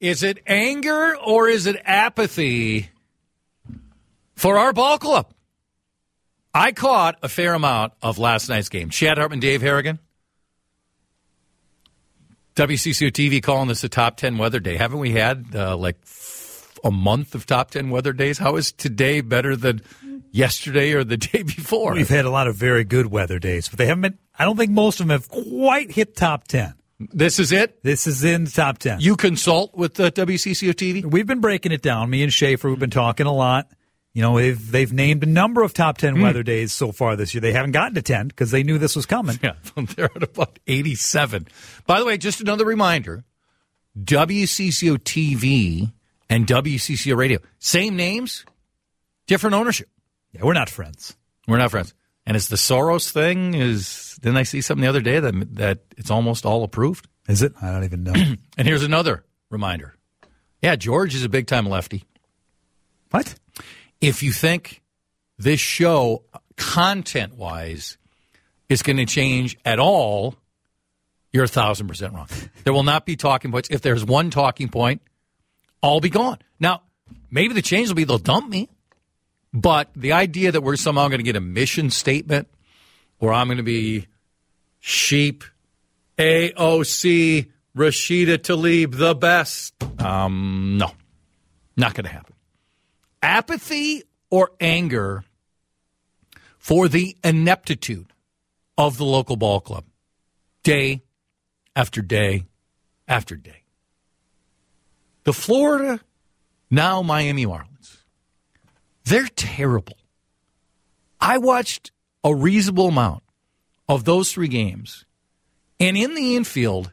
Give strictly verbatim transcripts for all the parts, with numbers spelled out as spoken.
is it anger or is it apathy for our ball club? I caught a fair amount of last night's game. Chad Hartman, Dave Harrigan. W C C O T V calling this a top ten weather day. Haven't we had uh, like f- a month of top ten weather days? How is today better than yesterday or the day before? We've had a lot of very good weather days, but they haven't been, I don't think most of them have quite hit top ten. This is it? This is in the top ten. You consult with the W C C O T V? We've been breaking it down. Me and Schaefer, we've been talking a lot. You know, they've, they've named a number of top ten mm. weather days so far this year. They haven't gotten to ten because they knew this was coming. Yeah, they're at about eighty-seven. By the way, just another reminder, W C C O T V and W C C O Radio, same names, different ownership. Yeah, we're not friends. We're not friends. And it's the Soros thing. Is Didn't I see something the other day that, that it's almost all approved? Is it? I don't even know. And here's another reminder. Yeah, George is a big-time lefty. What? If you think this show, content-wise, is going to change at all, you're a thousand percent wrong. There will not be talking points. If there's one talking point, I'll be gone. Now, maybe the change will be they'll dump me, but the idea that we're somehow going to get a mission statement or I'm going to be sheep, A O C, Rashida Tlaib, the best, um, no, not going to happen. Apathy or anger for the ineptitude of the local ball club, day after day after day. The Florida, now Miami Marlins, they're terrible. I watched a reasonable amount of those three games, and in the infield,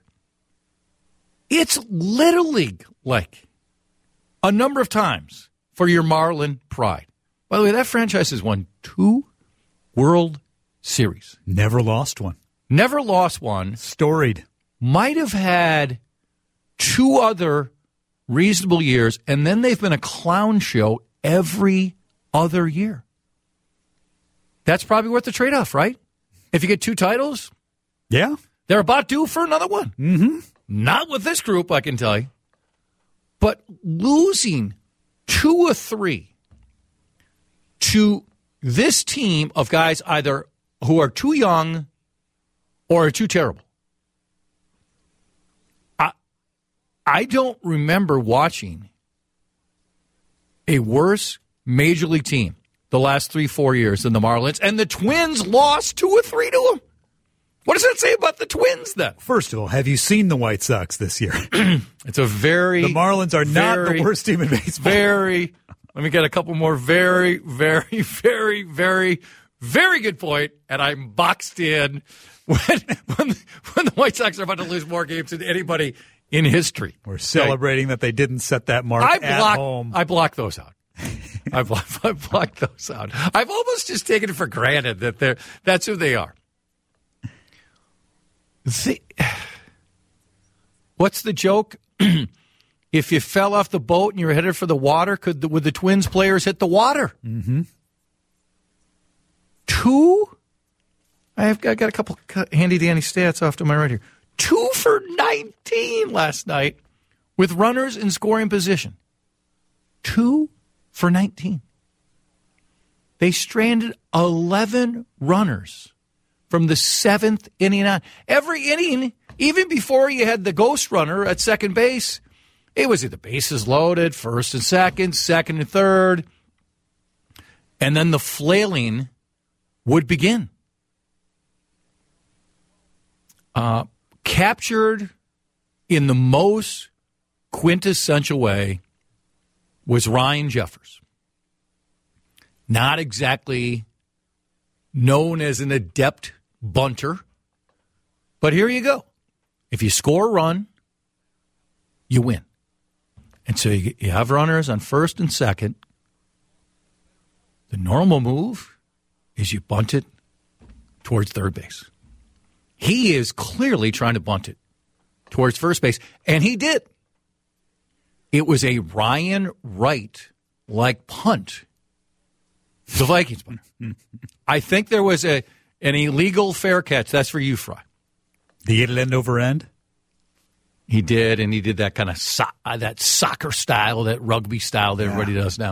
it's Little League like a number of times. For your Marlin pride. By the way, that franchise has won two World Series. Never lost one. Never lost one. Storied. Might have had two other reasonable years, and then they've been a clown show every other year. That's probably worth the trade-off, right? If you get two titles, yeah, they're about due for another one. Mm-hmm. Not with this group, I can tell you. But losing two or three to this team of guys either who are too young or are too terrible. I, I don't remember watching a worse major league team the last three, four years than the Marlins, and the Twins lost two or three to them. What does that say about the Twins, then? First of all, have you seen the White Sox this year? It's a very... The Marlins are very, not the worst team in baseball. Very... Let me get a couple more very, very, very, very, very good point, and I'm boxed in when, when, when the White Sox are about to lose more games than anybody in history. We're celebrating okay. that they didn't set that mark I at block, home. I block those out. I block, I block those out. I've almost just taken it for granted that they're that's who they are. The, what's the joke? If you fell off the boat and you were headed for the water, could the, would the Twins players hit the water? Mm-hmm. Two? I've got, I got a couple handy-dandy stats off to my right here. Two for nineteen last night with runners in scoring position. Two for nineteen. They stranded eleven runners from the seventh inning on. Every inning, even before you had the ghost runner at second base, it was either bases loaded, first and second, second and third, and then the flailing would begin. Uh, captured in the most quintessential way was Ryan Jeffers. Not exactly known as an adept bunter, but here you go. If you score a run, you win. And so you, you have runners on first and second. The normal move is you bunt it towards third base. He is clearly trying to bunt it towards first base, and he did. It was a Ryan Wright-like punt. The Vikings punt. I think there was a an illegal fair catch. That's for you, Fry. The end over end? He did, and he did that kind of so- uh, that soccer style, that rugby style that yeah. everybody does now.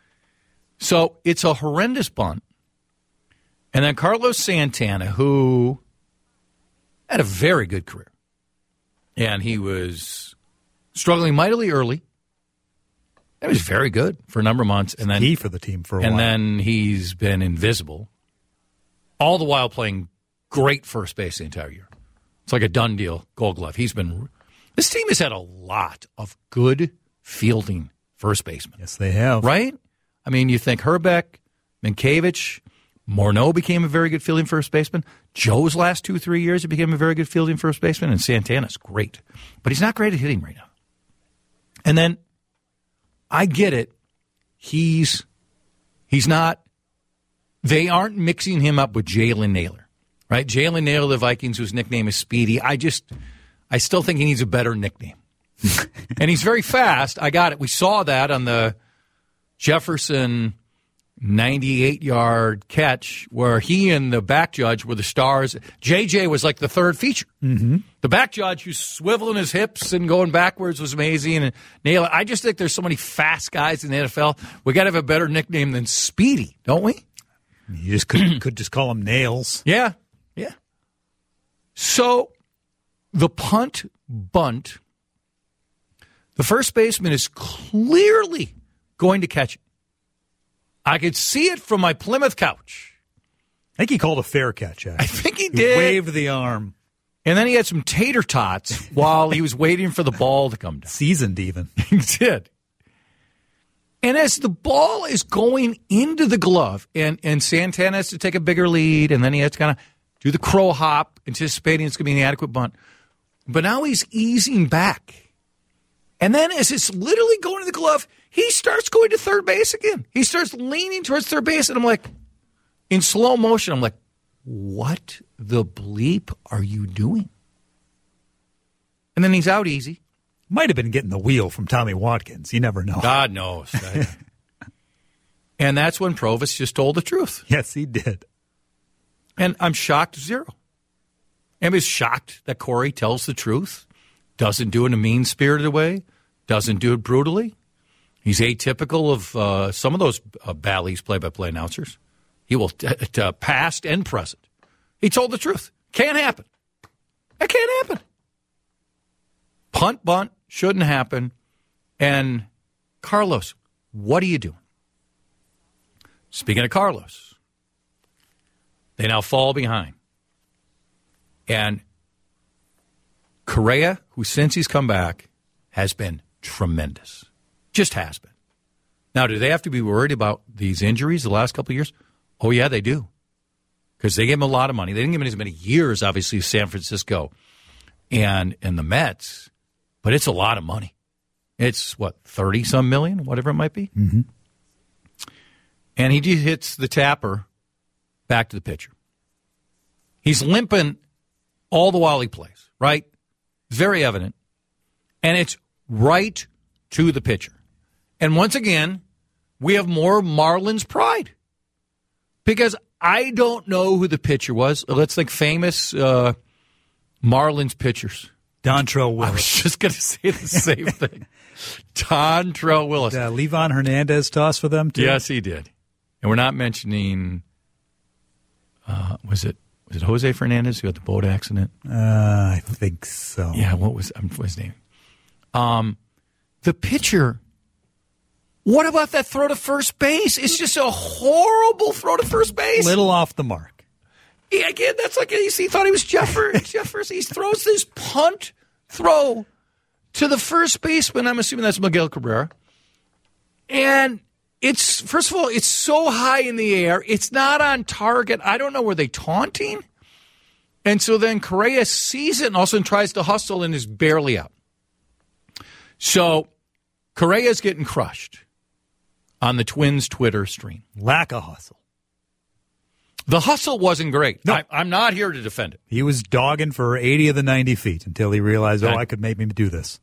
So it's a horrendous bunt. And then Carlos Santana, who had a very good career, and he was struggling mightily early. That was very good for a number of months. And then key for the team for a and while. And then he's been invisible, all the while playing great first base the entire year. It's like a done deal, Gold Glove. He's been – this team has had a lot of good fielding first basemen. Yes, they have. Right? I mean, you think Herbeck, Minkiewicz, Morneau became a very good fielding first baseman. Joe's last two, three years, he became a very good fielding first baseman, and Santana's great. But he's not great at hitting right now. And then – I get it. He's he's not – they aren't mixing him up with Jalen Naylor, right? Jalen Naylor, the Vikings, whose nickname is Speedy. I just – I still think he needs a better nickname. And he's very fast. I got it. We saw that on the Jefferson ninety-eight-yard catch where he and the back judge were the stars. J J was like the third feature. Mm-hmm. The back judge who's swiveling his hips and going backwards was amazing. And Naylor, I just think there's so many fast guys in the N F L. We got to have a better nickname than Speedy, don't we? You just could, could just call him Nails. Yeah, yeah. So the punt bunt, the first baseman is clearly going to catch it. I could see it from my Plymouth couch. I think he called a fair catch, actually. I think he he did. Waved the arm. And then he had some tater tots while he was waiting for the ball to come down. Seasoned even. He did. And as the ball is going into the glove, and, and Santana has to take a bigger lead, and then he has to kind of do the crow hop, anticipating it's going to be an adequate bunt. But now he's easing back. And then as it's literally going to the glove, he starts going to third base again. He starts leaning towards third base, and I'm like, in slow motion, I'm like, what the bleep are you doing? And then he's out easy. Might have been getting the wheel from Tommy Watkins. You never know. God knows. And that's when Provis just told the truth. Yes, he did. And I'm shocked zero. I was shocked that Corey tells the truth, doesn't do it in a mean-spirited way, doesn't do it brutally. He's atypical of uh, some of those uh, Bally's play-by-play announcers. He will, t- t- uh, past and present. He told the truth. Can't happen. That can't happen. Punt, bunt, shouldn't happen. And Carlos, what are you doing? Speaking of Carlos, they now fall behind. And Correa, who since he's come back, has been tremendous. Just has been. Now, do they have to be worried about these injuries the last couple of years? Oh, yeah, they do. Because they gave him a lot of money. They didn't give him as many years, obviously, as San Francisco and, and the Mets. But it's a lot of money. It's, what, thirty-some million, whatever it might be? Mm-hmm. And he just hits the tapper back to the pitcher. He's limping all the while he plays, right? It's very evident. And it's right to the pitcher. And once again, we have more Marlins pride. Because I don't know who the pitcher was. Let's think famous uh, Marlins pitchers. Dontrell Willis. I was just going to say the same thing. Dontrell Willis. Uh, Levon Hernandez tossed for them, too? Yes, he did. And we're not mentioning, uh, was it was it Jose Fernandez who had the boat accident? Uh, I think so. Yeah, what was, um, what was his name? Um, the pitcher, what about that throw to first base? It's just a horrible throw to first base. Little off the mark. Yeah, again, that's like he thought he was Jeffers. Jeffers. He throws this punt throw to the first baseman. I'm assuming that's Miguel Cabrera. And it's, first of all, it's so high in the air. It's not on target. I don't know. Were they taunting? And so then Correa sees it and also tries to hustle and is barely out. So Correa's getting crushed on the Twins Twitter stream. Lack of hustle. The hustle wasn't great. No. I, I'm not here to defend it. He was dogging for eighty of the ninety feet until he realized, oh, And- I could maybe do this.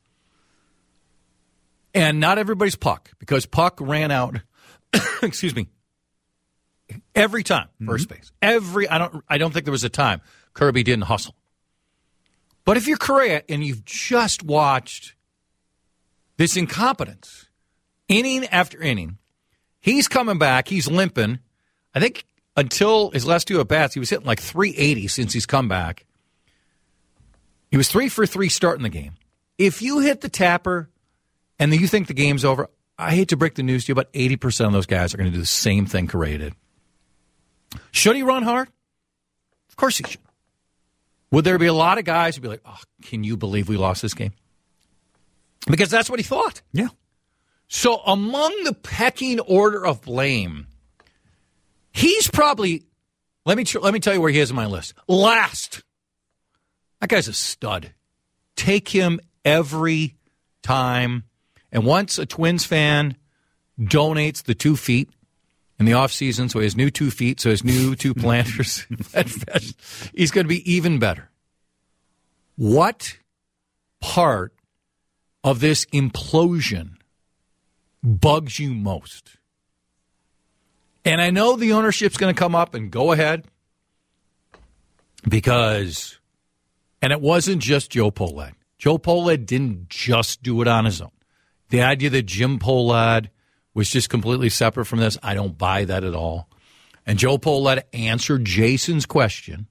And not everybody's Puck, because Puck ran out, excuse me, every time, first base. Every, I don't I don't think there was a time Kirby didn't hustle. But if you're Correa and you've just watched this incompetence, inning after inning, he's coming back. He's limping. I think until his last two at-bats, he was hitting like three eighty since he's come back. He was three for three starting the game. If you hit the tapper and then you think the game's over, I hate to break the news to you, but eighty percent of those guys are going to do the same thing Correa did. Should he run hard? Of course he should. Would there be a lot of guys who'd be like, oh, can you believe we lost this game? Because that's what he thought. Yeah. So among the pecking order of blame, he's probably, let me let me tell you where he is on my list. Last. That guy's a stud. Take him every time. And once a Twins fan donates the two feet in the offseason, so he has new two feet, so his new two planters, he's going to be even better. What part of this implosion bugs you most? And I know the ownership's going to come up and go ahead because, and it wasn't just Joe Pohlad. Joe Pohlad didn't just do it on his own. The idea that Jim Pohlad was just completely separate from this, I don't buy that at all. And Joe Pohlad answered Jason's question.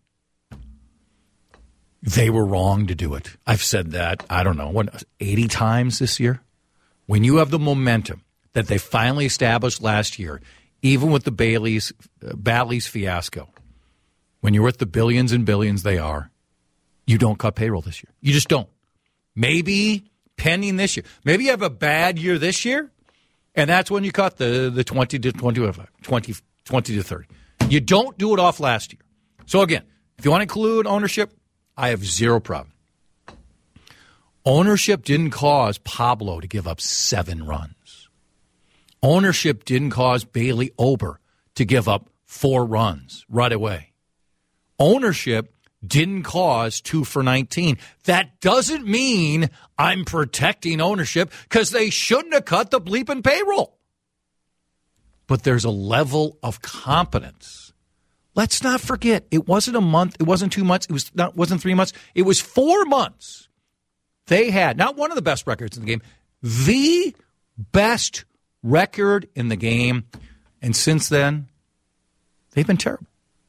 They were wrong to do it. I've said that, I don't know, what, eighty times this year? When you have the momentum that they finally established last year, even with the Bailey's, uh, Bally's fiasco, when you're with the billions and billions they are, you don't cut payroll this year. You just don't. Maybe pending this year. Maybe you have a bad year this year, and that's when you cut the, the twenty to twenty-five, twenty, twenty to thirty. You don't do it off last year. So, again, if you want to include ownership, I have zero problem. Ownership didn't cause Pablo to give up seven runs. Ownership didn't cause Bailey Ober to give up four runs right away. Ownership didn't cause two for nineteen. That doesn't mean I'm protecting ownership because they shouldn't have cut the bleeping payroll. But there's a level of competence. Let's not forget, it wasn't a month, it wasn't two months, it was not wasn't three months, it was four months. They had not one of the best records in the game, the best record in the game. And since then, they've been terrible.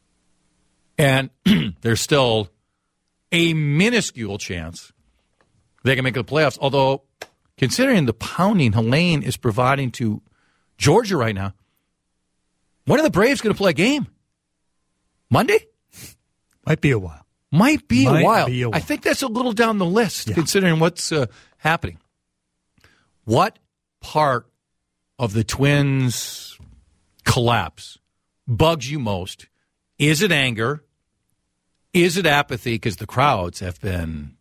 And there's still a minuscule chance they can make the playoffs. Although, considering the pounding Helene is providing to Georgia right now, when are the Braves going to play a game? Monday? Might be a while. Might be, Might a, while. be a while. I think that's a little down the list, yeah. considering what's uh, happening. What part of the Twins' collapse bugs you most? Is it anger? Is it apathy? Because the crowds have been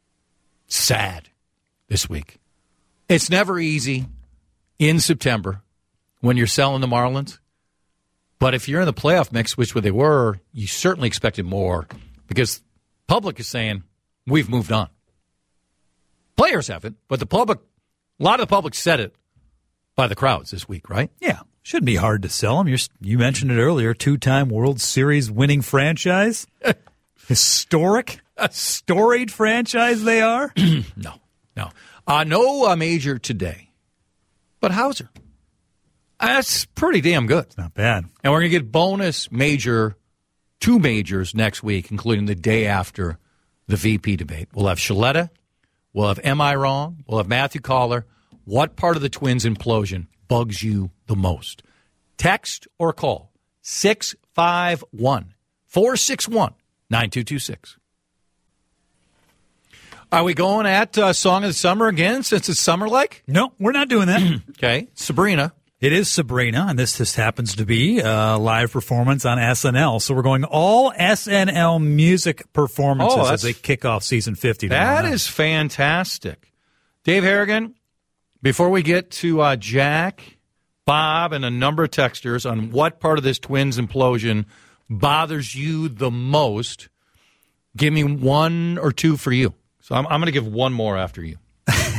sad this week. It's never easy in September when you're selling the Marlins. But if you're in the playoff mix, which they were, you certainly expected more because public is saying, we've moved on. Players haven't, but the public, a lot of the public said it by the crowds this week, right? Yeah. Shouldn't be hard to sell them. You're, you mentioned it earlier, two-time World Series winning franchise. Historic, storied franchise they are. no, no. Uh, no uh, major today, but Hauser. That's pretty damn good. It's not bad. And we're going to get bonus major, two majors next week, including the day after the V P debate. We'll have Shaletta. We'll have Am I Wrong? We'll have Matthew Collar. What part of the Twins implosion bugs you the most? Text or call six five one, four six one, nine two two six. Are we going at uh, Song of the Summer again since it's summer-like? No, we're not doing that. Okay. Sabrina. It is Sabrina, and this just happens to be a live performance on S N L. So we're going all S N L music performances oh, as they kick off season fifty. That is fantastic. Dave Harrigan, before we get to uh, Jack, Bob, and a number of texters on what part of this Twins implosion bothers you the most, give me one or two for you. So I'm, I'm going to give one more after you.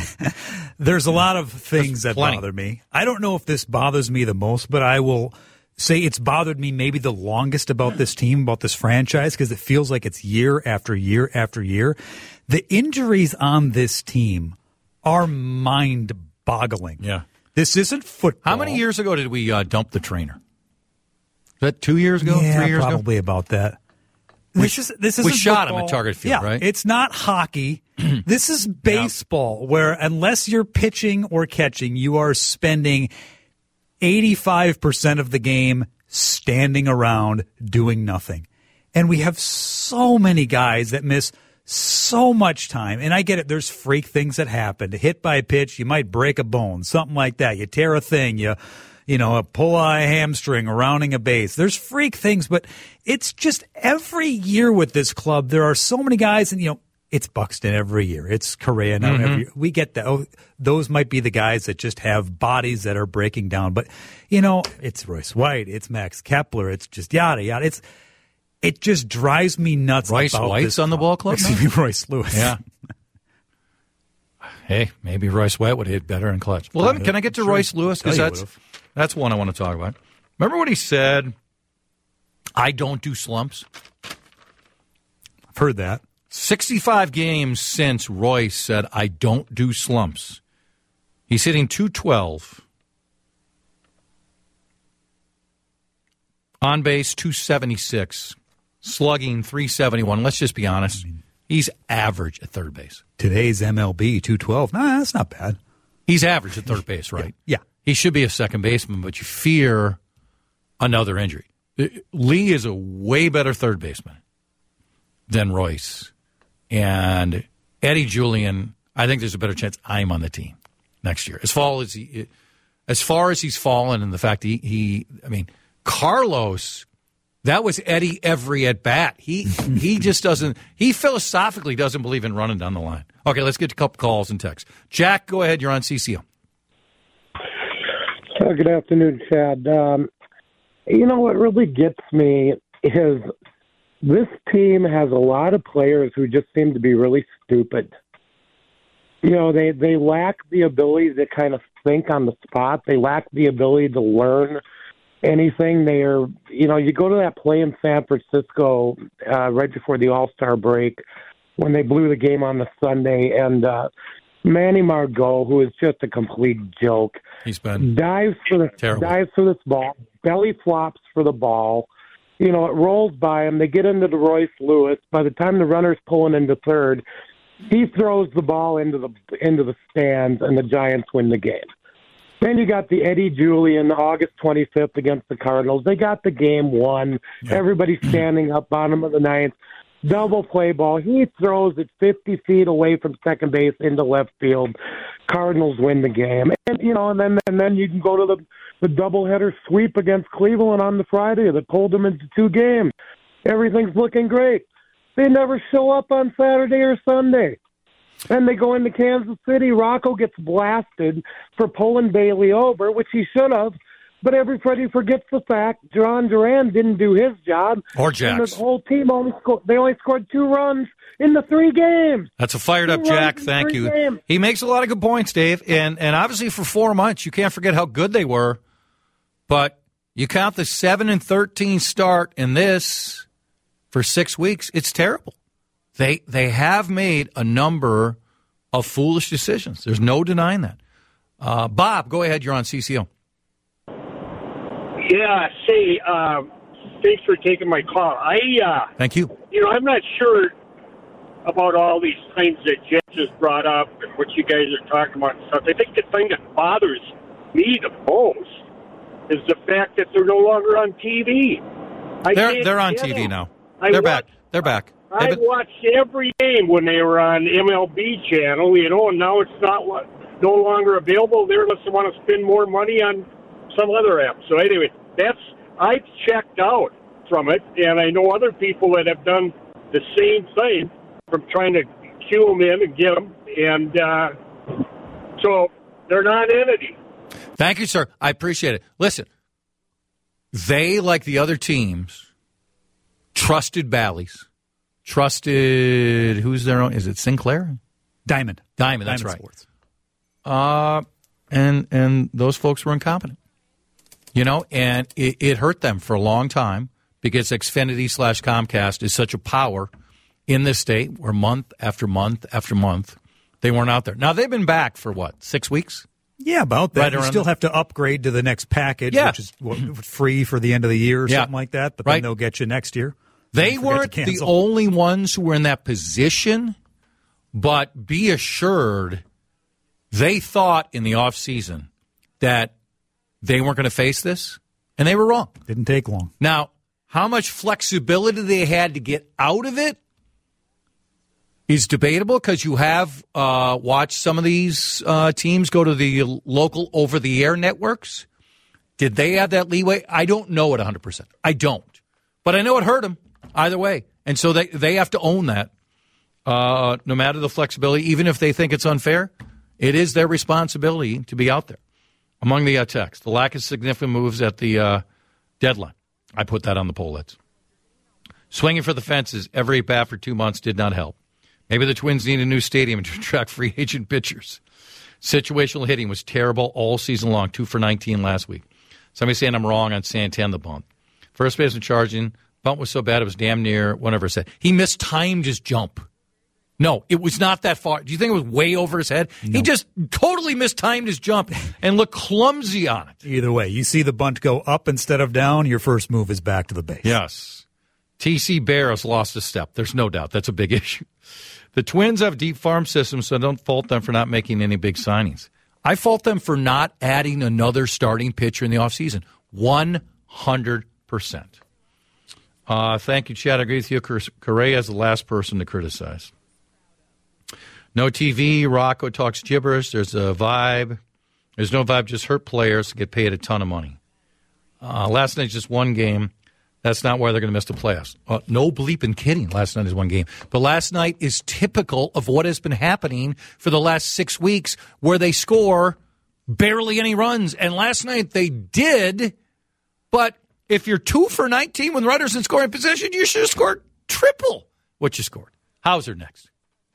There's a lot of things There's that plenty. bother me. I don't know if this bothers me the most, but I will say it's bothered me maybe the longest about this team, about this franchise, because it feels like it's year after year after year. The injuries on this team are mind-boggling. Yeah. This isn't football. How many years ago did we uh, dump the trainer? Is that two years ago? Yeah, three years probably ago? Probably about that. This we, is this is we shot football. him at Target Field, yeah, right? It's not hockey. This is baseball, yeah. where unless you're pitching or catching, you are spending eighty-five percent of the game standing around doing nothing. And we have so many guys that miss so much time. And I get it. There's freak things that happen. Hit by a pitch, you might break a bone, something like that. You tear a thing, you you know, pull a hamstring rounding a base. There's freak things, but it's just every year with this club, there are so many guys, and, you know, it's Buxton every year. It's Correa now mm-hmm. every year. We get that. Oh, those might be the guys that just have bodies that are breaking down. But, you know, it's Royce White. It's Max Kepler. It's just yada, yada. It's It just drives me nuts. Royce about White's this on the ball club? Excuse me, Royce Lewis. Yeah. Hey, maybe Royce White would hit better in clutch. Well, let me, can I get to sure. Royce Lewis? Because that's, that's one I want to talk about. Remember when he said, I don't do slumps? I've heard that. sixty-five games since Royce said, I don't do slumps. He's hitting two twelve. On base, two seventy-six. Slugging, three seventy-one. Let's just be honest. I mean, he's average at third base. Today's M L B, two twelve. Nah, that's not bad. He's average at third base, right? Yeah. yeah. He should be a second baseman, but you fear another injury. Lee is a way better third baseman than Royce. And Eddie Julian, I think there's a better chance I'm on the team next year. As far as he, as far as he's fallen, and the fact he, he I mean, Carlos, that was Eddie every at bat. He he just doesn't. He philosophically doesn't believe in running down the line. Okay, let's get a couple calls and texts. Jack, go ahead. You're on C C O. Uh, good afternoon, Chad. Um, you know what really gets me is this team has a lot of players who just seem to be really stupid. You know, they, they lack the ability to kind of think on the spot. They lack the ability to learn anything. They are, you know, you go to that play in San Francisco uh, right before the All-Star break when they blew the game on the Sunday, and uh, Manny Margot, who is just a complete joke, he's been dives for the terrible. dives for this ball, belly flops for the ball. You know, it rolls by him. They get into the Royce Lewis. By the time the runner's pulling into third, he throws the ball into the into the stands, and the Giants win the game. Then you got the Eddie Julian, August twenty-fifth against the Cardinals. They got the game won. Yep. Everybody's standing up, bottom of the ninth. Double play ball. He throws it fifty feet away from second base into left field. Cardinals win the game. And, you know, and then and then you can go to the, the doubleheader sweep against Cleveland on the Friday that pulled them into two games. Everything's looking great. They never show up on Saturday or Sunday. Then they go into Kansas City. Rocco gets blasted for pulling Bailey over, which he should have. But everybody forgets the fact John Duran didn't do his job. Or Jax. And the whole team only scored, they only scored two runs in the three games. That's a fired up Jack. Thank you. Games. He makes a lot of good points, Dave. And and obviously for four months, you can't forget how good they were. But you count the seven and thirteen start in this for six weeks, it's terrible. They they have made a number of foolish decisions. There's no denying that. Uh, Bob, go ahead. You're on C C O. Yeah, say, uh, thanks for taking my call. I, uh, Thank you. You know, I'm not sure about all these things that Jen just brought up and what you guys are talking about and stuff. I think the thing that bothers me the most is the fact that they're no longer on T V. I they're they're on T V them. now. I they're watch, back. They're back. I been... watched every game when they were on M L B channel, you know, and now it's not no longer available there unless they want to spend more money on some other app. So anyway, that's I've checked out from it, and I know other people that have done the same thing from trying to cue them in and get them, and uh, so they're not entity. Thank you, sir. I appreciate it. Listen, they, like the other teams, trusted Bally's, trusted who's their own? Is it Sinclair? Diamond. Diamond. That's Diamond right. Sports. Uh, and and those folks were incompetent. You know, and it, it hurt them for a long time because Xfinity slash Comcast is such a power in this state where month after month after month they weren't out there. Now, they've been back for, what, six weeks? Yeah, about that. Right you still the... have to upgrade to the next package, yeah. which is what, free for the end of the year or yeah. something like that, but right. then they'll get you next year. They weren't the only ones who were in that position, but be assured they thought in the offseason that they weren't going to face this, and they were wrong. Didn't take long. Now, how much flexibility they had to get out of it is debatable because you have uh, watched some of these uh, teams go to the local over-the-air networks. Did they have that leeway? I don't know it one hundred percent. I don't. But I know it hurt them either way. And so they, they have to own that, uh, no matter the flexibility. Even if they think it's unfair, it is their responsibility to be out there. Among the uh, texts, the lack of significant moves at the uh, deadline. I put that on the poll list. Swinging for the fences every bat for two months did not help. Maybe the Twins need a new stadium to attract free agent pitchers. Situational hitting was terrible all season long, two for nineteen last week. Somebody saying I'm wrong on Santan the bunt. First baseman charging. Bunt was so bad it was damn near whatever it said. He mistimed his jump. No, it was not that far. Do you think it was way over his head? No. He just totally mistimed his jump and looked clumsy on it. Either way, you see the bunt go up instead of down, your first move is back to the base. Yes. T C Bears lost a step. There's no doubt. That's a big issue. The Twins have deep farm systems, so don't fault them for not making any big signings. I fault them for not adding another starting pitcher in the offseason. one hundred percent. Uh, thank you, Chad. I agree with you. Correa is the last person to criticize. No T V. Rocco talks gibberish. There's a vibe. There's no vibe. Just hurt players to get paid a ton of money. Uh, last night's just one game. That's not why they're going to miss the playoffs. Uh, no bleeping kidding. Last night is one game. But last night is typical of what has been happening for the last six weeks where they score barely any runs. And last night they did. But if you're two for nineteen with runners in scoring position, you should have scored triple what you scored. Hauser next.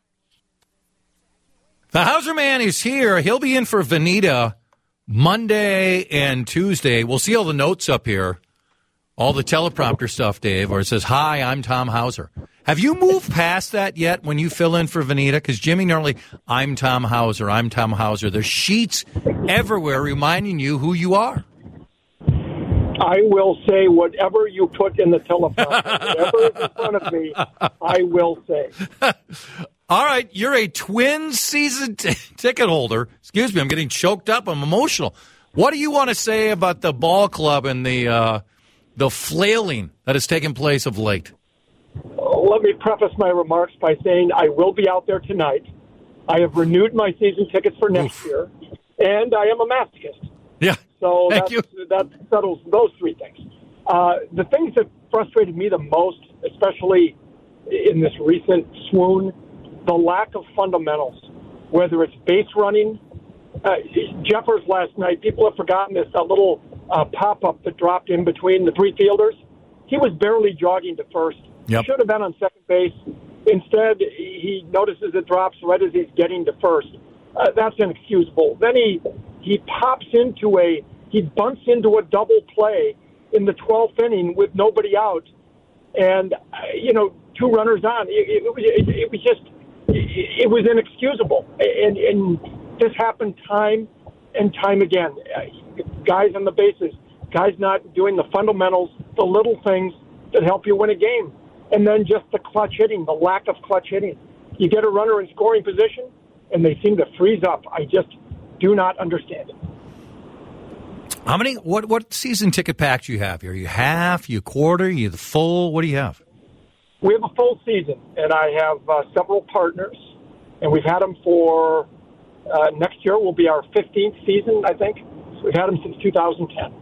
The Hauser man is here. He'll be in for Veneta Monday and Tuesday. We'll see all the notes up here. All the teleprompter stuff, Dave, where it says, hi, I'm Tom Hauser. Have you moved past that yet when you fill in for Veneta? Because Jimmy normally, I'm Tom Hauser, I'm Tom Hauser. There's sheets everywhere reminding you who you are. I will say whatever you put in the teleprompter. Whatever is in front of me, I will say. All right, you're a Twins season t- ticket holder. Excuse me, I'm getting choked up. I'm emotional. What do you want to say about the ball club and the uh, the flailing that has taken place of late? Let me preface my remarks by saying I will be out there tonight. I have renewed my season tickets for next Oof. year, and I am a masochist. Yeah, so thank that's, you. that settles those three things. Uh, the things that frustrated me the most, especially in this recent swoon, the lack of fundamentals, whether it's base running. Uh, Jeffers last night, people have forgotten this, that little uh, pop-up that dropped in between the three fielders. He was barely jogging to first. Yep. Should have been on second base. Instead, he notices it drops right as he's getting to first. Uh, that's inexcusable. Then he he pops into a, he bunts into a double play in the twelfth inning with nobody out. And, uh, you know, two runners on. It, it, it, it was just, it, it was inexcusable. And, and this happened time and time again. Uh, guys on the bases, guys not doing the fundamentals, the little things that help you win a game. And then just the clutch hitting, the lack of clutch hitting. You get a runner in scoring position, and they seem to freeze up. I just do not understand it. How many, what what season ticket pack do you have here? Are you half, you quarter, you the full? What do you have? We have a full season, and I have uh, several partners, and we've had them for, uh, next year will be our fifteenth season, I think. So we've had them since two thousand ten.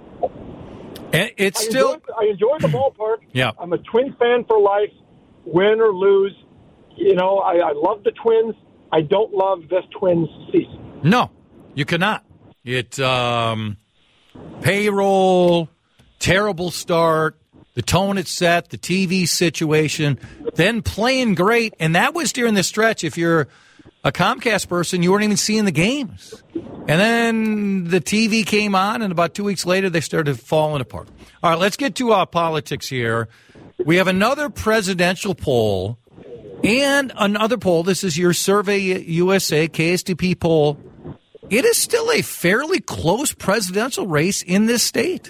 And it's I still... Enjoy, I enjoy the ballpark. Yeah. I'm a Twins fan for life, win or lose. You know, I, I love the Twins. I don't love this Twins season. No, you cannot. It, um, payroll, terrible start, the tone it's set, the T V situation, then playing great. And that was during the stretch. If you're a Comcast person, you weren't even seeing the games. And then the T V came on, and about two weeks later, they started falling apart. All right, let's get to uh, politics here. We have another presidential poll and another poll. This is your Survey U S A K S D P poll. It is still a fairly close presidential race in this state.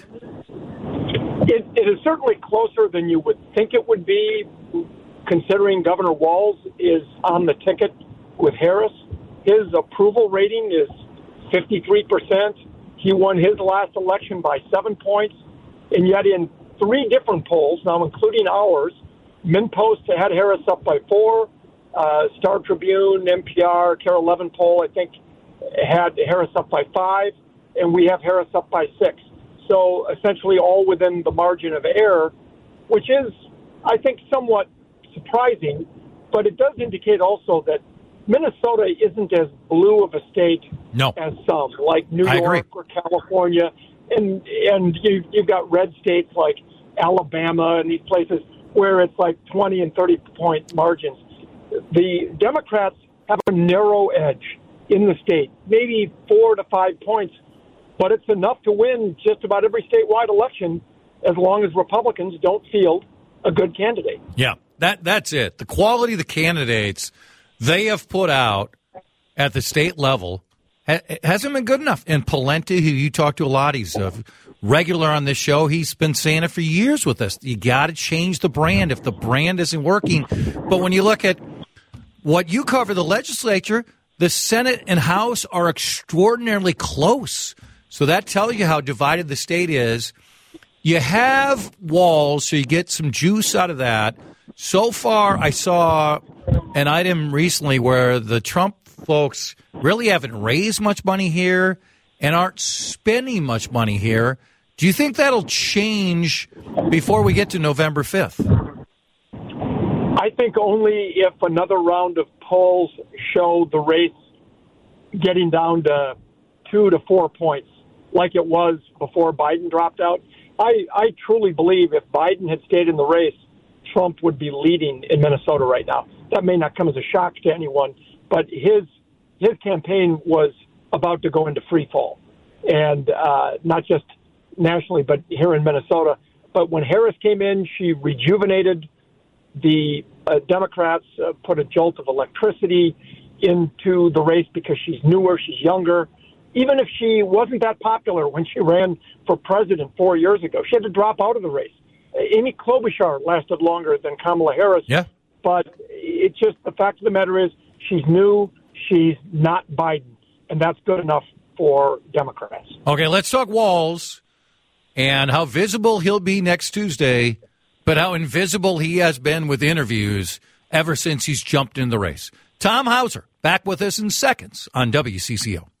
It, it is certainly closer than you would think it would be, considering Governor Walz is on the ticket with Harris. His approval rating is fifty-three percent. He won his last election by seven points. And yet in three different polls, now including ours, MinnPost had Harris up by four. Uh, Star Tribune, N P R, Kara Levin poll, I think, had Harris up by five. And we have Harris up by six. So essentially all within the margin of error, which is, I think, somewhat surprising. But it does indicate also that Minnesota isn't as blue of a state no. as some, like New I York agree. or California. And and you, you've got red states like Alabama and these places where it's like twenty and thirty point margins. The Democrats have a narrow edge in the state, maybe four to five points, but it's enough to win just about every statewide election as long as Republicans don't field a good candidate. Yeah, that that's it. The quality of the candidates they have put out at the state level ha- hasn't been good enough. And Pawlenty, who you talk to a lot, he's a regular on this show. He's been saying it for years with us. You got to change the brand if the brand isn't working. But when you look at what you cover, the legislature, the Senate and House are extraordinarily close. So that tells you how divided the state is. You have Walz, so you get some juice out of that. So far, I saw an item recently where the Trump folks really haven't raised much money here and aren't spending much money here. Do you think that'll change before we get to November fifth? I think only if another round of polls show the race getting down to two to four points like it was before Biden dropped out. I, I truly believe if Biden had stayed in the race, Trump would be leading in Minnesota right now. That may not come as a shock to anyone, but his his campaign was about to go into free fall, and uh, not just nationally, but here in Minnesota. But when Harris came in, she rejuvenated the uh, Democrats, uh, put a jolt of electricity into the race because she's newer, she's younger. Even if she wasn't that popular when she ran for president four years ago, she had to drop out of the race. Amy Klobuchar lasted longer than Kamala Harris. Yeah. But it's just the fact of the matter is she's new, she's not Biden, and that's good enough for Democrats. Okay, let's talk Walz and how visible he'll be next Tuesday, but how invisible he has been with interviews ever since he's jumped in the race. Tom Hauser, back with us in seconds on W C C O.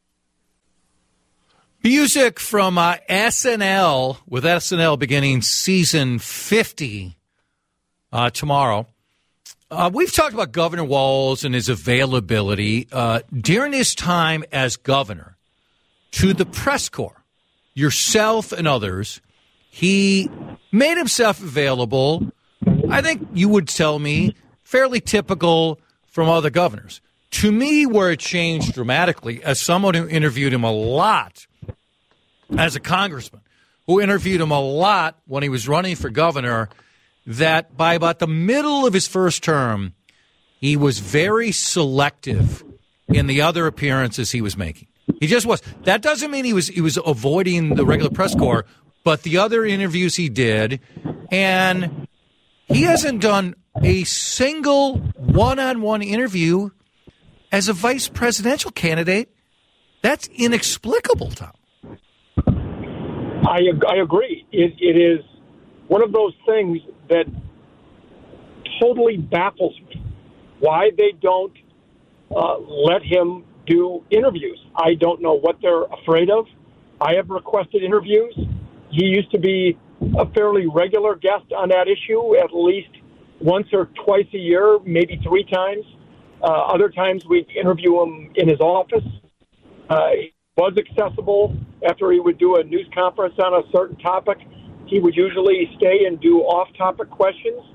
Music from uh, S N L, with S N L beginning season fifty uh, tomorrow. Uh, we've talked about Governor Walz and his availability uh, during his time as governor to the press corps, yourself and others. He made himself available, I think you would tell me, fairly typical from other governors. To me, where it changed dramatically, as someone who interviewed him a lot as a congressman, who interviewed him a lot when he was running for governor, that by about the middle of his first term, he was very selective in the other appearances he was making. He just was. That doesn't mean he was he was avoiding the regular press corps, but the other interviews he did, and he hasn't done a single one-on-one interview as a vice presidential candidate. That's inexplicable, Tom. I I agree. It, it is one of those things that totally baffles me. Why they don't uh, let him do interviews. I don't know what they're afraid of. I have requested interviews. He used to be a fairly regular guest on that issue, at least once or twice a year, maybe three times. Uh, other times we interview him in his office. Uh, he was accessible after he would do a news conference on a certain topic. He would usually stay and do off-topic questions.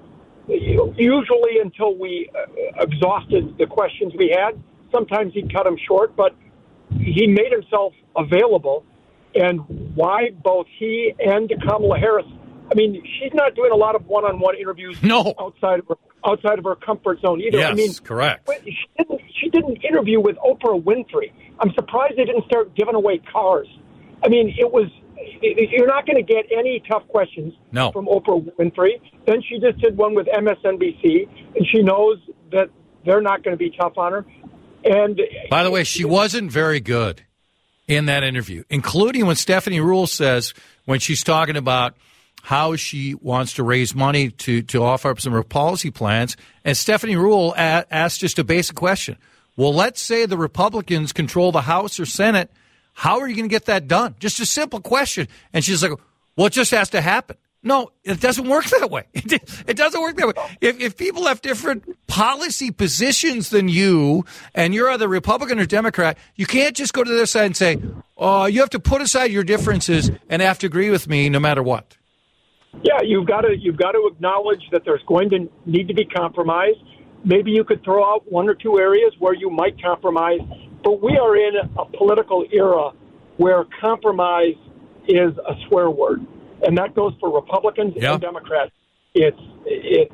usually until we uh, exhausted the questions we had. Sometimes he'd cut them short, but he made himself available. And why both he and Kamala Harris, I mean, she's not doing a lot of one-on-one interviews no. outside of her, outside of her comfort zone either. Yes, I mean, correct. She didn't, she didn't interview with Oprah Winfrey. I'm surprised they didn't start giving away cars. I mean, it was, you're not going to get any tough questions no. from Oprah Winfrey. Then she just did one with M S N B C, and she knows that they're not going to be tough on her. And by the way, she wasn't very good in that interview, including when Stephanie Ruhle says, when she's talking about how she wants to raise money to, to offer up some of her policy plans, and Stephanie Ruhle a- asked just a basic question. Well, let's say the Republicans control the House or Senate. How are you going to get that done? Just a simple question. And she's like, well, it just has to happen. No, it doesn't work that way. It doesn't work that way. If, if people have different policy positions than you and you're either Republican or Democrat, you can't just go to their side and say, oh, you have to put aside your differences and have to agree with me no matter what. Yeah, you've got to you've got to acknowledge that there's going to need to be compromise. Maybe you could throw out one or two areas where you might compromise, but we are in a political era where compromise is a swear word, and that goes for Republicans yeah. and Democrats. It's it's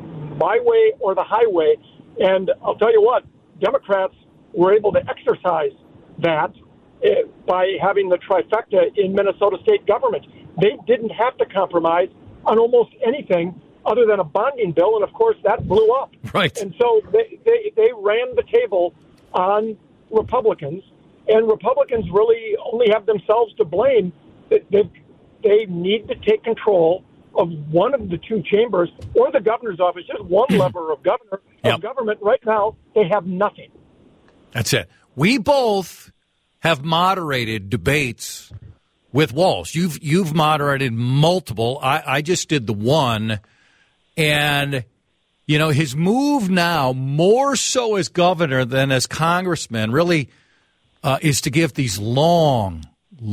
my way or the highway, and I'll tell you what, Democrats were able to exercise that uh, by having the trifecta in Minnesota state government. They didn't have to compromise on almost anything other than a bonding bill, and of course that blew up. Right. And so they, they, they ran the table on Republicans, and Republicans really only have themselves to blame. They, they need to take control of one of the two chambers or the governor's office, just one lever of governor yep. of government. Right now, they have nothing. That's it. We both have moderated debates with Walz. You've you've moderated multiple. I, I just did the one. And, you know, his move now, more so as governor than as congressman, really uh, is to give these long,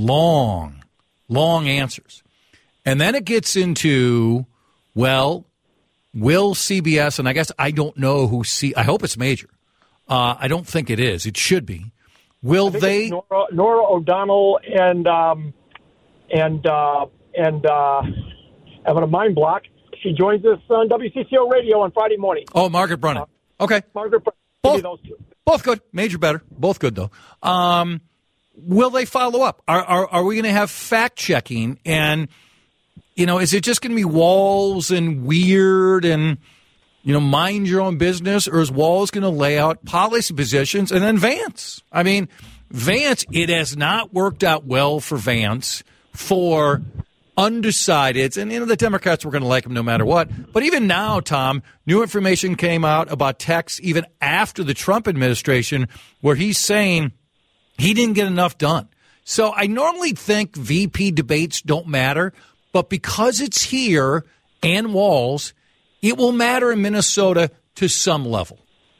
long, long answers. And then it gets into, well, will C B S, and I guess I don't know who C, I hope it's Major. Uh, I don't think it is. It should be. Will they? Nora, Nora O'Donnell and, um, and, uh, and, uh, having a mind block. She joins us on W C C O Radio on Friday morning. Oh, Margaret Brennan. Okay. Margaret Brennan. Both, those two. both good. Major better. Both good, though. Um, will they follow up? Are, are, are we going to have fact-checking? And, you know, is it just going to be Walz and weird and, you know, mind your own business? Or is Walz going to lay out policy positions? And then Vance. I mean, Vance, it has not worked out well for Vance for undecideds, and, you know, the Democrats were going to like him no matter what. But even now, Tom, new information came out about Tex even after the Trump administration where he's saying he didn't get enough done. So I normally think V P debates don't matter, but because it's here and Walz, it will matter in Minnesota to some level.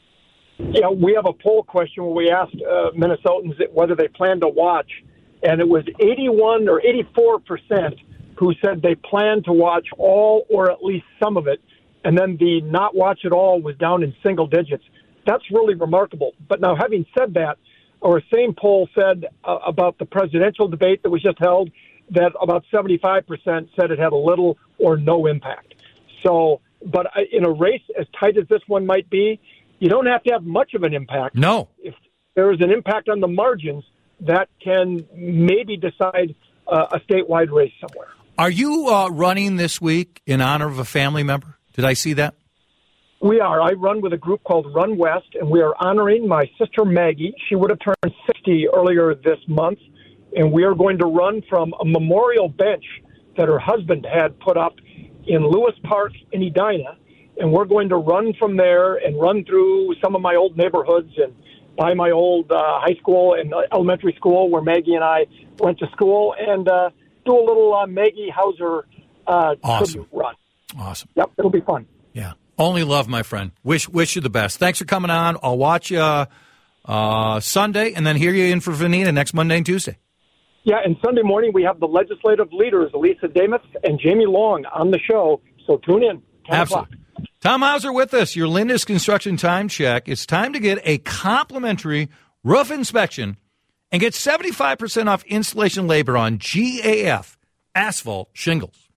Yeah, we have a poll question where we asked uh, Minnesotans whether they plan to watch, and it was eighty-one or eighty-four percent who said they plan to watch all or at least some of it, and then the not watch at all was down in single digits. That's really remarkable. But now, having said that, our same poll said uh, about the presidential debate that was just held that about seventy-five percent said it had a little or no impact. So, but in a race as tight as this one might be, you don't have to have much of an impact. No. If there is an impact on the margins, that can maybe decide uh, a statewide race somewhere. Are you uh, running this week in honor of a family member? Did I see that? We are. I run with a group called Run West, and we are honoring my sister Maggie. She would have turned sixty earlier this month, and we are going to run from a memorial bench that her husband had put up in Lewis Park in Edina, and we're going to run from there and run through some of my old neighborhoods and by my old uh, high school and elementary school where Maggie and I went to school, and uh, do a little uh, Maggie Hauser uh, awesome. tribute run. Awesome. Yep, it'll be fun. Yeah. Only love, my friend. Wish wish you the best. Thanks for coming on. I'll watch you uh, uh, Sunday and then hear you in for Vanita next Monday and Tuesday. Yeah, and Sunday morning we have the legislative leaders, Elisa Demuth and Jamie Long, on the show. So tune in, ten Absolutely. o'clock. Tom Hauser with us, your Lindus Construction Time Check. It's time to get a complimentary roof inspection and get seventy-five percent off installation labor on G A F asphalt shingles.